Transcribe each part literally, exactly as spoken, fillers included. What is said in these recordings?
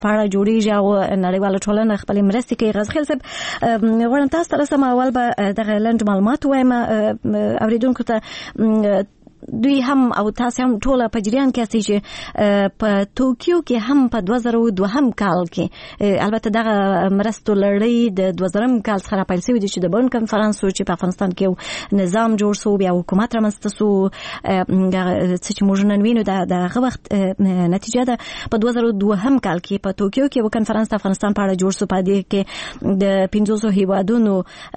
په اړه جوړیږي او نړیواله ټولنه خپلې مرستې کوي. غزخیل صاحب غواړم تاسو ته رسم اول به دغه لنډ معلومات وایم اوریدونکو ته. دوی هم او تاسو هم ټول په جریان کې اسئ چې په توکیو کې هم په دوه زره او دوه کال کې البته دغه مرستو لړۍ د دوه زره کال څخه پیل شوې چې د بون کنفرانس چې په افغانستان کې نظام جوړ شو بیا حکومت رامنځته شو چې موږ نن وینو دغه وخت نتیجه ده. په دوه زره او دوه کال کې په توکیو کې یو کنفرانس د افغانستان په اړه جوړ شو. په دې کې د پنځوسو هیوادونو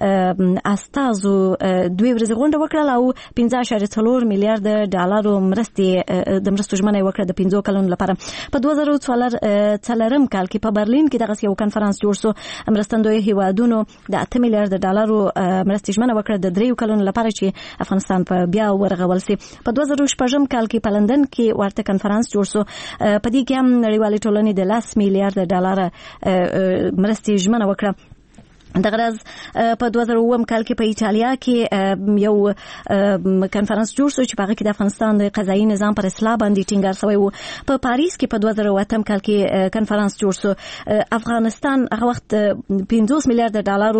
استازو دوی ورځ غونډه وکړه او پنځه اعشاریه څلور میلیارډ د ډالرو مرستې د مرستو ژمنه وکړه د پنځو کلونو لپاره. په دوه زره څلورم کال کې په برلین کې دغه یو کنفرانس جوړ شو. مرستندوی هیوادونو د اته میلیارډ ډالرو مرستې ژمنه وکړه د دریو کلونو لپاره چې افغانستان په بیا ورغول سي. په دوه زره شپږم کال کې په لندن کې ورته کنفرانس جوړ شو. په دې کې هم نړیوالې ټولنې د لس میلیارډ ډالر مرستې ژمنه وکړه. دغه راز په دوه زره اووه کال کې په ایټالیا کې یو کنفرانس جوړ شو چې په هغه کې د افغانستان د قضایي نظام پر اصلاح باندې ټینګار شوی و. په پاریس کې په دوه زره اووه کال کې کنفرانس جوړ شو. افغانستان هغه وخت پنځوس میلیارډ ډالرو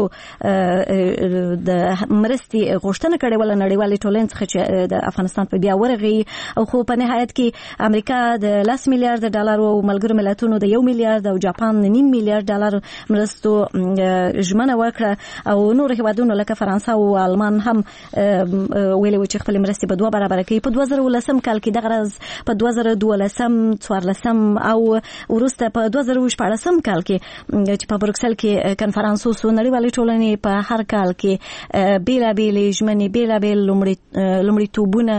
د مرستې غوښتنه کړې وله نړیوالې ټولنې څخه چې د افغانستان په بیا ورغی او خو په نهایت کې امریکا د لس میلیارډ ډالرو او ملګرو ملتونو د یو میلیارډ او جاپان نیم میلیارډ ډالر مرستو ژمنه وکړه او نور هیوادونو لکه فرانسه او آلمان هم ویلي و چې خپل مرستې په دوه برابر کوي. په دوه زره ولسم کال کې دغه راز په دوه زره دولسم څوارلسم او وروسته په دوه زره شپاړسم کال کې چې په بروکسل کې کنفرانس وشو نړیوالې ټولنې په هر کال کې بیلابېلې ژمنې بیلابېل لومړیتوبونه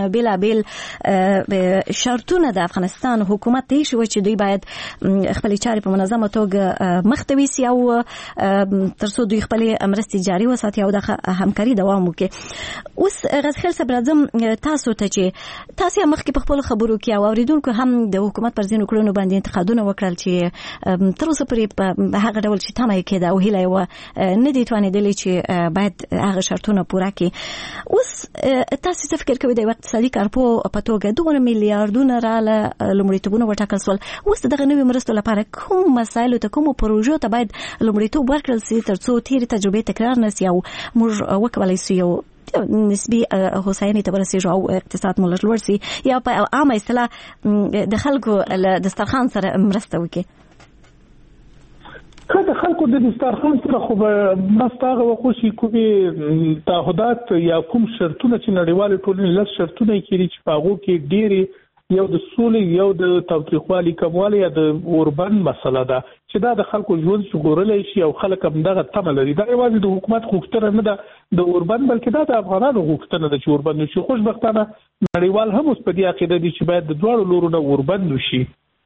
بیلابېل شرطونه د افغانستان حکومت ته شو چې دوی باید خپل چارې په منظمه توګه مخ ته ویسي او تر څو دوی خپل مرستې جاري وساتي او د همکاري دوام وکړي. اوس غزخیل صاحب راځم تاسو ته چې تاسو مخکې په خپل خبرو کې او اوریدونکو هم د حکومت پر ځینو کړنو باندې انتقادونه وکړل چې تر اوسه پورې په هغه ډول چې تمه یې کېده او هیله یې وه نه دي توانېدلې چې باید هغه شرطونه پوره کړي. اوس تاسو څه فکر کوئ د یو اقتصادي کارپوه په توګه دغه میلیارډونه راله لومړیتوبونه وټاکل شول. اوس دغه نوې مرستو لپاره کوم مسایلو ته کومو پروژو ته باید لومړیتوب ورکړل سي تر څو تیرې تجربې تکرار نشي او موږ وکولای سو یو نسبی هوساینې ته ورسیږو او اقتصاد مو لوړ سي یا په عامه اصطلاح د خلکو له دسترخوان سره مرسته وکړي. که د خلکو د دسترخوان سره خو به مستاغه وخوشي کومې تعهدات یا کوم شرطونه چې نړیوالې ټولنې لس شرطونه یې کړي چې په هغو کې ډېرې یو د سولې یو د تاوتریخوالي کموالی یا د اوربند مسله ده چې دا د خلکو ژوند ژغورلی شي او خلک هم دغه تمه لري. دا یوازې د حکومت غوښتنه نه ده د اوربند بلکې دا د افغانانو غوښتنه ده چې اوربند وشي. خوشبختانه نړیوال هم اوس په دې عقیده دي چې باید د دواړو لورو نه اوربند وشي.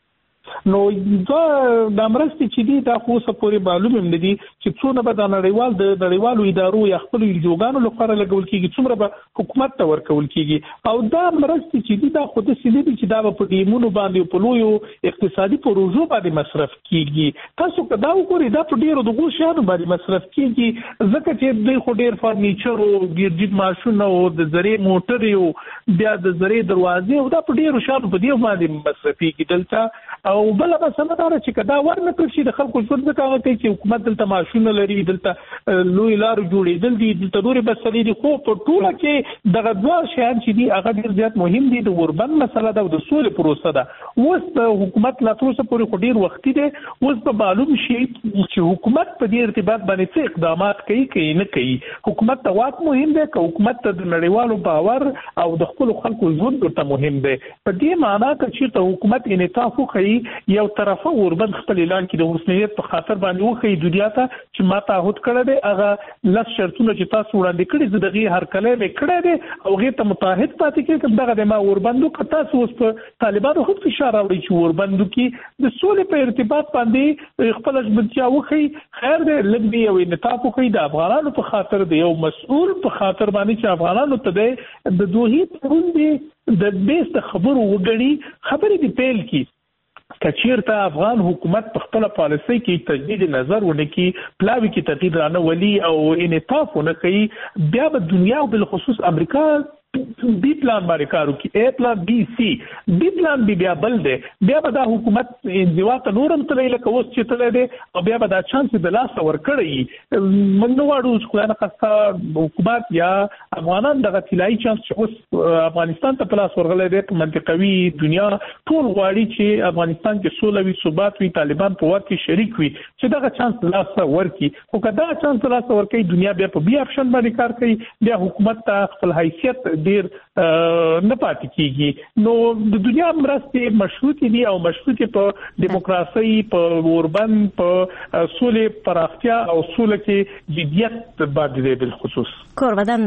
نو دا د مرستې چې دي دا خو اوسه پورې معلوم هم نه دي چې څونه به د نړیوال د نړیوالو ادارو یا خپلو انجوګانو لپاره لګول کېږي څومره به حکومت ته ورکول کېږي او دا مرستې چې دي دا خو داسې نه دي چې دا به په ډیمونو باندې په لویو اقتصادي پروژو باندې مصرف کېږي. تاسو که دا وګورئ دا په ډېرو دغو شیانو باندې مصرف کېږي ځکه چې دوی خو ډېر فرنیچر او ګرجید ماشونه او د زرې موټرې او بیا د زرې دروازې او دا په ډېرو شیانو په دې باندې مصرفېږي دلته. او بل مسله دا چې کدا ورنه کړی شي د خلکو ژوند څخه هغه کوي چې حکومت دلته ماشونه لري دلته لوی لارو جوړېدل دي دلته نورې مسلې دي خو په ټوله کې دغه دوه شیان چې دي هغه ډېر زیات مهم دي. د اوربند مسله ده او د سولې پروسه ده. اوس د حکومت لا تر اوسه پورې خو ډېر وختي دی. اوس به معلوم شي چې حکومت په دې ارتباط باندې څه اقدامات کوي کوي نه کوي. حکومت ته واک مهم دی که حکومت ته د نړیوالو باور او د خپلو خلکو ژوند ورته مهم دی. په دې معنا که چېرته حکومت انعطاف وښیي یو طرفه اوربند خپل اعلان کې د حسنیت په خاطر باندې وښیي دنیا ته چې ما تعهد کړی دی هغه لس شرطونه چې تاسو وړاندې کړي زه دغې هرکلی مې کړی دی او هغې ته متعهد پاتې کېږم دغه دی ما اوربند وکړه. تاسو اوس په طالبانو هم فشار راوړئ چې اوربند وکړي د سولې په ارتباط باندې خپله ژمنتیا وښیي. خیر دی لږ دی یو انعطاف وښیي د افغانانو په خاطر دی یو مسؤول په خاطر باندې چې افغانانو ته دی د دوحې تړون دی د بیس د خبرو وګڼي خبرې دې پیل کړي. که چیرته افغان حکومت په خپله پالیسۍ کې تجدید نظر ونه کړي پلاوي کې تغییر رانه ولي او انعطاف ونه کوي بیا به دنیا او بالخصوص امریکا بی پلان باندې کار وکړي، اے پلان بی سی بی پلان بی بیا بل دی، بیا به دا حکومت انزوا ته نورم تللی لکه اوس چې تللی دی او بیا به دا چانس د لاسه ورکړی. موږ نه غواړو چې خدای نخواسته حکومت یا افغانان دغه طلایي چانس چې اوس افغانستان ته په لاس ورغلی دی په منطقوي دنیا ټول غواړي چې افغانستان کې سوله وي، ثبات وي، طالبان په واک کې شریک وي، چې دغه چانس د لاسه ورکړي. خو که دغه چانس د لاسه ورکړي دنیا بیا په بي آپشن باندې کار کوي، بیا حکومت ته خپل حیثیت ډیر نه پاتې کیږي. نو د دنیا مرستې مشروطې دي او مشروطې په دیموکراسي، په اوربند، په سولې پراختیا او سولې کې جدیت باندې دی بالخصوص. کور ودان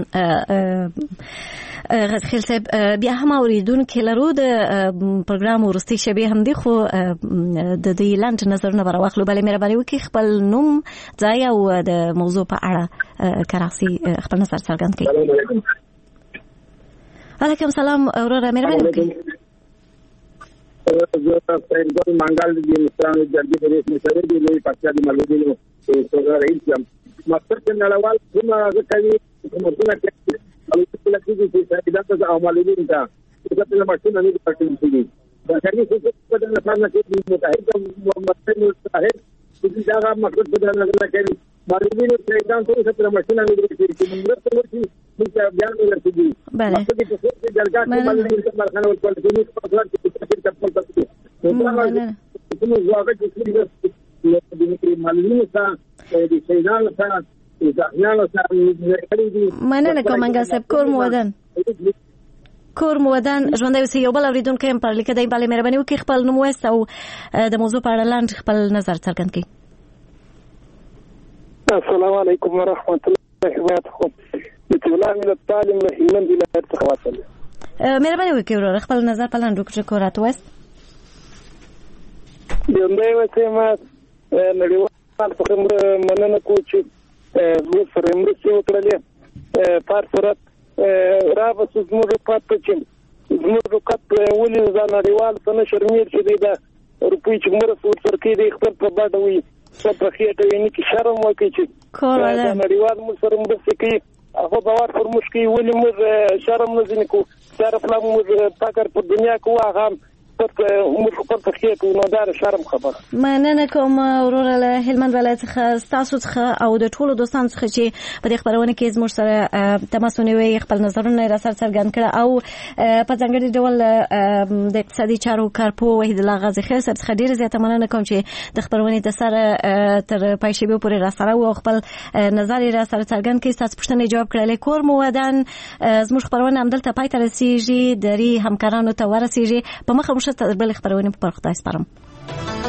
غزخیل صاحب بیا هم اوریدونکو لرو د پروګرام ورستي شبي هم دي، خو د دې لاند نظرونه بر واخلو. بلې مهرباني وکړئ خپل نوم، ځای او د موضوع په اړه کراسی خپل نظر څرګند کړئ. علیکم سلام اورora مهرباني وکړئ. زه پرېږدم منګل د مستانو جرګې د رئیس مشر دی لوی پاتې د ملګرو څنګه رئیس یم مستر نړیوال کومه کوي کومه کوي او څه لکه چې دا د عملونو دا چې په ماشين نه پټول شي دا څنګه چې په دغه لپاره کې متحد مستر متحد چې دا مقصد په دغه نه کوي مالوینو چې دا څه په ماشين نه لري چې موږ ته ورته چې بیان ورته بله مقصد چې جرګه کې باندې مرخنه ورکول کېږي په خپل کې چې خپل تاسو کوم ځواب چې د مالوینو څخه د سیدان څخه مننه کوم منګل صاحب. کور مو ودان کور مو ودان ژوندی اوسئ. یو بل اورېدونکی هم پر لیکه دی. بلې مهرباني وکړئ خپل نوم ووایاست او د موضوع په اړه لاندې خپل نظر څرګند کړئ. السلام علیکم ورحمۃ اللہ وبرکاتہ. بیت الله من الطالب له هلمند ولایت څخه واصل. مهرباني وکړئ ورور خپل نظر په لاندې وکړئ. کور راته ژوندی اوسئ. ما نړیوال څخه مننه کوم چې زموږ سره مرستې وکړلې. په هر صورت رابطه زموږ حکومت ته چې زموږ حکومت ولې دا نړیوال څه نه شرمېږي چې دی د روپۍ چې مرسته ورسره کوي دی خپل په بډه وي څه په خېټه وي نه چې شرم وکړي چې دا نړیوال موږ سره مرستې کوي هغه باور پر موږ کوي ولې موږ شرم نه ځینې کوو. شرف لا موږ فقر په دنیا کې وه هغه مننه کوم وروره له هلمند ولایت څخه ستاسو څخه او د ټولو دوستانو څخه چې په دې خبرونه کې زموږ سره تماس ونیوي، خپل نظرونه را سره څرګند کړه او په ځانګړي ډول د اقتصادي چارو کارپوه وحید الله غازخیل صاحب څخه ډېره زیاته مننه کوم چې د خبرونې د سره تر پای شېبې پورې را سره او خپل نظر را سره څرګند کړي. ستاسو پوښتنې جواب کړلې. کور مو ودان زموږ خبرونه همدلته پای ته رسېږي، درې همکارانو ته ورسېږي. په مخه مو ښه تر بلې خبرونې په خدای سپارم.